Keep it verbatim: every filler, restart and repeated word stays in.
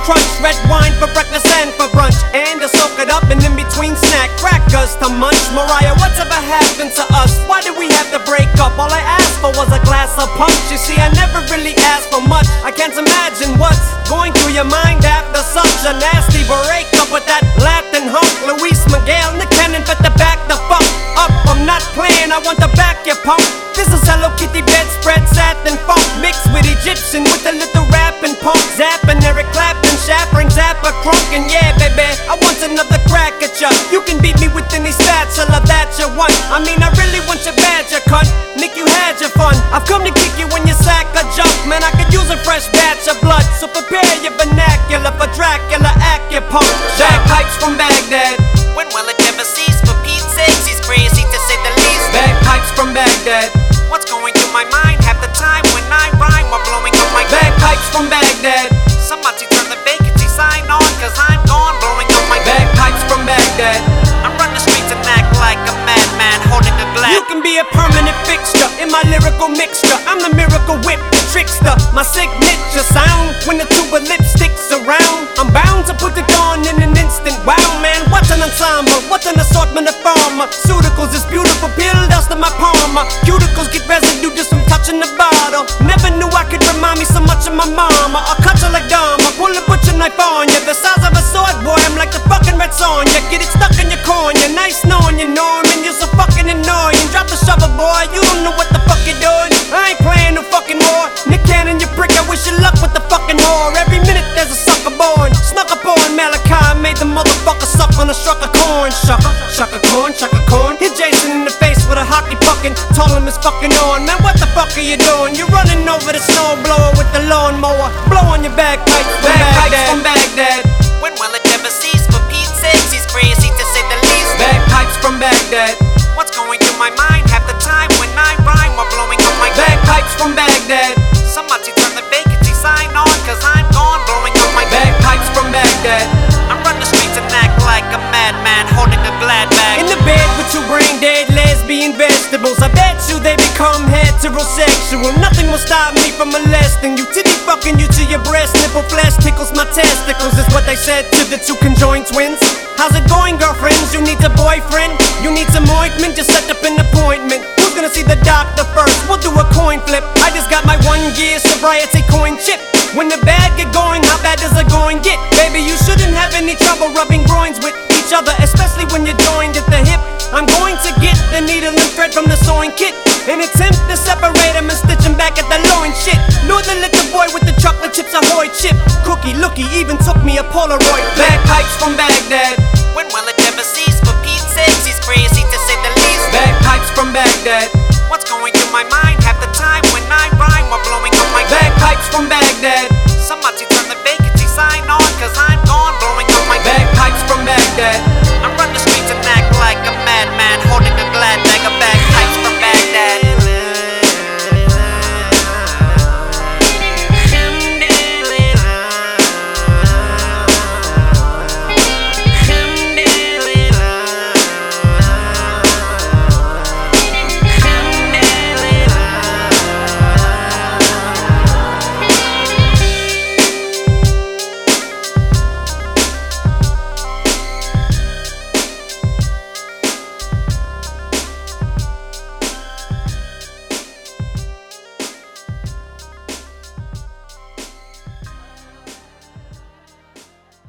crunch, red wine for breakfast and for brunch, and to soak it up and in between snack crackers to munch. Mariah, what's ever happened to us? Why did we have to break up? All I asked for was a glass of punch. You see, I never really asked for much. I can't imagine what's going through your mind after such a nasty breakup with that Latin hunk. Luis Miguel, Nick Cannon, but the back the fuck up. I'm not playing, I want to back your punk. This is Hello Kitty bedspread, satin funk mixed with Egyptian with a little rap and punk. Zappin', Eric Clapton, Shaffring, Zappa, Crunk, and yeah, baby, I want another crack at ya. You can beat me with any spatula that you want. I mean, I really want your badge, you cunt. Nick, you had your fun. I've come to kick you when you sack a jump. Man, I could use a fresh batch of blood, so prepare your vernacular for Dracula, Acupunk. Bagpipes from Baghdad. When will it ever cease? For Pete's sakes, he's crazy to say the least. Bagpipes from Baghdad. What's going through my mind half the time when I rhyme while blowing up my Bagpipes from Baghdad. Somebody turn the vacancy sign on, cause I'm gone blowing up my Bagpipes from Baghdad. I run the streets and act like a madman holding a glass. You can be a permanent fixture in my lyrical mixture. I'm the miracle whip, the trickster, my signature sound. When the tuba lipstick's around, I'm bound to put it on in an instant. Wow, man, what an ensemble, what an assortment of pharmaceuticals. This beautiful pill dust in my palm. Cuticles get residue just from touching the bottle. Never knew I could remind me so much of my mama. I'll cut you like Dharma, pull a butcher knife on ya. The size of a sword, boy, I'm like the fucking Red Sonja. Get it stuck in your cornea, nice knowing you, Norman. You're so fucking annoying. Drop the shovel, boy, you don't know what the fuck you're doing. I ain't playing no fucking war. Nick Cannon, you prick, I wish you luck with the fucking whore. Every minute there's a sucker born. Snuck up on Malachi, made the motherfucker suck on a struck of corn. Shucker, shucker corn, shucker corn. Hit Jason in the face with a hockey puckin'. Told him it's fucking on. Man, what the fuck are you doing? You're running over the snowblower with the lawnmower. Blow on your bagpipes from Baghdad. From Baghdad. When will it ever cease? For Pete's sakes, he's crazy to say the least. Bagpipes from Baghdad. What's going through my mind half the time when I rhyme while blowing up my Bagpipes from Baghdad. Somebody turn the vacancy sign on, cause I'm gone blowing up my Bagpipes from Baghdad. I run the streets and act like a madman holding a glad bag. In the bed with two brain dead lesbian vegetables, I bet you they become heterosexual. Nothing will stop me from molesting you. Titty fucking you to your breast nipple flesh tickles my testicles, is what they said to the two conjoined twins. How's it going, girlfriends? You need a boyfriend? You need some ointment? Just set up an appointment. Who's gonna see the doctor first? We'll do a coin flip. I just got my one year sobriety coin chip. When the bad get going, how bad does it going get? Baby, you shouldn't have any trouble rubbing groins with each other, especially when you're joined at the hip. I'm going to get the needle and thread from the sewing kit and attempt to separate them and stitch them back at the loin shit. Lure the little boy with the chocolate chips ahoy chip. Cookie lookie even took me a Polaroid. Bagpipes from Baghdad.